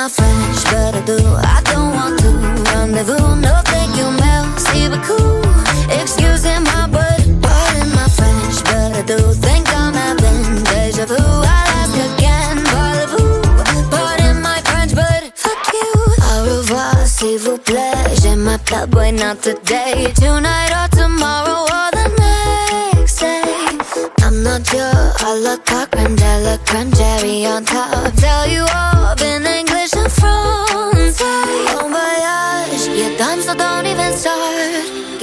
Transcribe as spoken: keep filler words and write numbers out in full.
my French, but I do. I don't want to rendezvous. No, thank you, merci beaucoup. Excusez my but pardon my French, but I do think I'm having deja vu. I'll ask again, parlez-vous? Pardon my French, but fuck you. Au revoir, s'il vous plaît. Je m'appelle, boy, not today. Tonight or tomorrow or the next day. I'm not your a la carte, crème de la crème, cherry on top. Tell you all in English and français. Bon voyage, yeah, done, so don't even start.